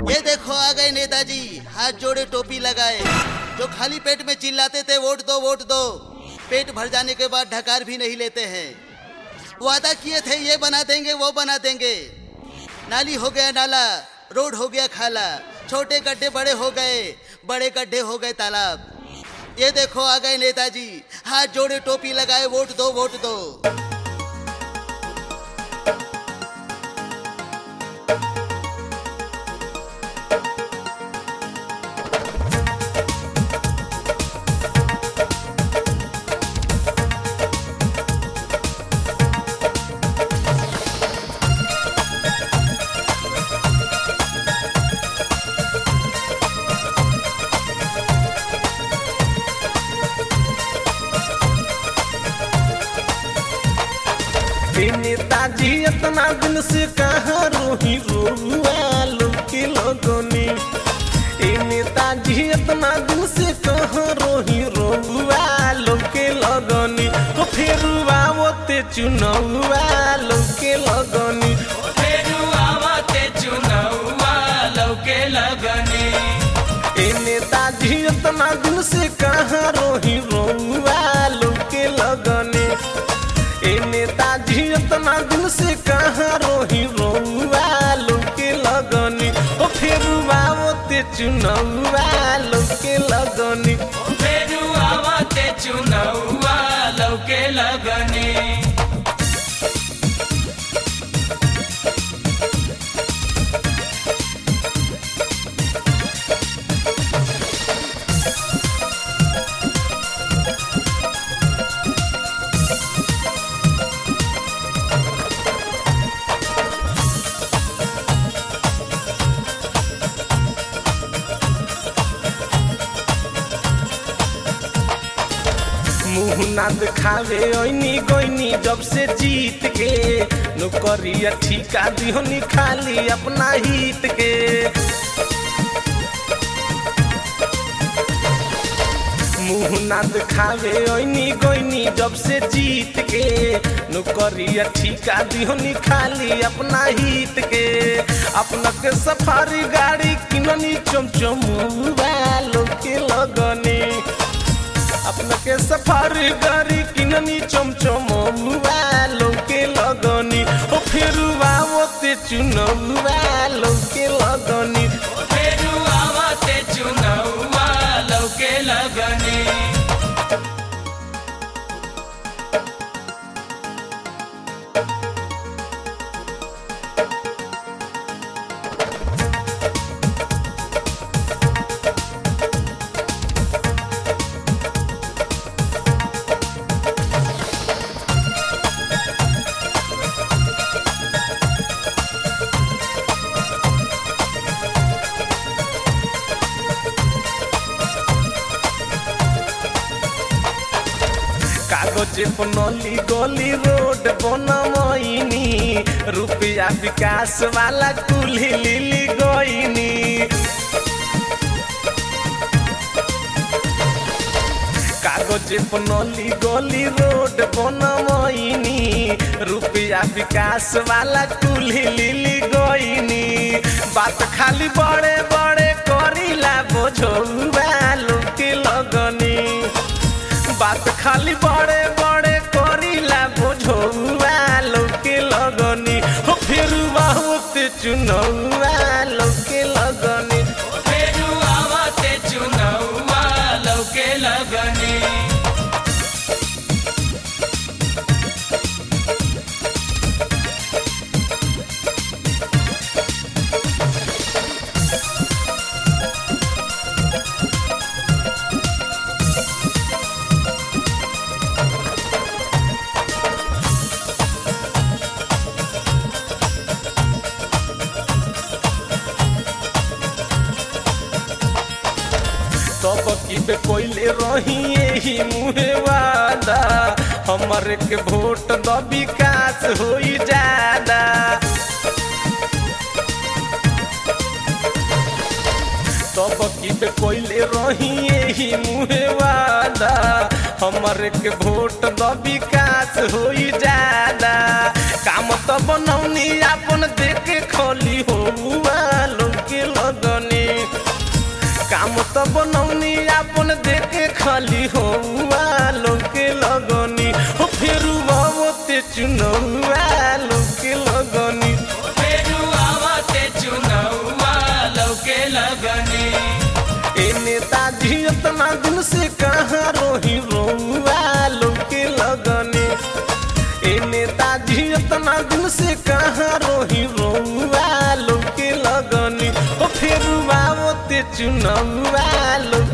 ये देखो आ गए नेताजी, हाथ जोड़े टोपी लगाए। जो खाली पेट में चिल्लाते थे वोट दो वोट दो, पेट भर जाने के बाद ढकार भी नहीं लेते हैं। वादा किए थे ये बना देंगे वो बना देंगे। नाली हो गया नाला, रोड हो गया खाला, छोटे गड्ढे बड़े हो गए, बड़े गड्ढे हो गए तालाब। ये देखो आ गए नेताजी, हाथ जोड़े टोपी लगाए, वोट दो वोट दो। नेताजी इतना दिन से कहाँ रोही रोआ लोग के लगनी। नेताजी इतना दिन से कहाँ रोही रोआ लोग के लगनी। तो फिर आवते चुनौआ लोग के लगनी। नेताजी इतना दिन से कहाँ रोही रोआ लोग के लगनी। नेताजी इतना दिन से कहाँ रोही रोआ लोग के लगनी। ओ फिर आवते चुनौआ लोग के लगनी। चुनौआ लोग के लगनी। मुँह ना दिखावे ओइनी गोइनी जब से जीत के। नौकरिया ठीका दिहनी खाली अपना हित के। मुँह ना दिखावे ओइनी गोइनी जब से जीत के। नौकरिया ठीका दिहनी खाली अपना हित के। अपना के सफारी गाड़ी किननी चमचमुआ लोग के लगनी। अपना के सफारी गाड़ी किननी चमचमुआ लोग के लगनी। ओ फिर आवते चुनौआ लोग के लगनी। चुनौआ लोग के लगनी। कागज बनली गली रोड बनमैनी। रुपया विकास वाला कुल्ही लिली गईनी। कागज बनली गली रोड बनमैनी। रुपया विकास वाला कुल्ही लिली गईनी। बात खाली बड़े बड़े करीला बोझौआ लोग के लगनी। बात खाली बड़े बड़े करीला बोझौआ लोग के लगनी। हो फिर बहुते चुनौआ लोग के लगनी। चुनौआ लोग के लगनी। तब की बे कोइले रही यही मुहे वादा। हमर के वोट द विकास होई ज्यादा। तब की बे कोइले रही यही मुहे वादा। हमर के वोट द विकास होई ज्यादा। काम तो बनौनी अपन देख खोली हो लोग के लग तो बनौनी अपन देखे खाली हुआ लोके लगनी हो फिर आवते चुनौआ लोके लगनी फेरू आवते चुनौआ लौके लगनी ए नेताजी इतना दिन से कहाँ रोही रोआ लोके लगनी ए नेताजी इतना दिन से कहाँ रोही रोआ लोके लगनी ओ फिर आवते चुनौआ लोके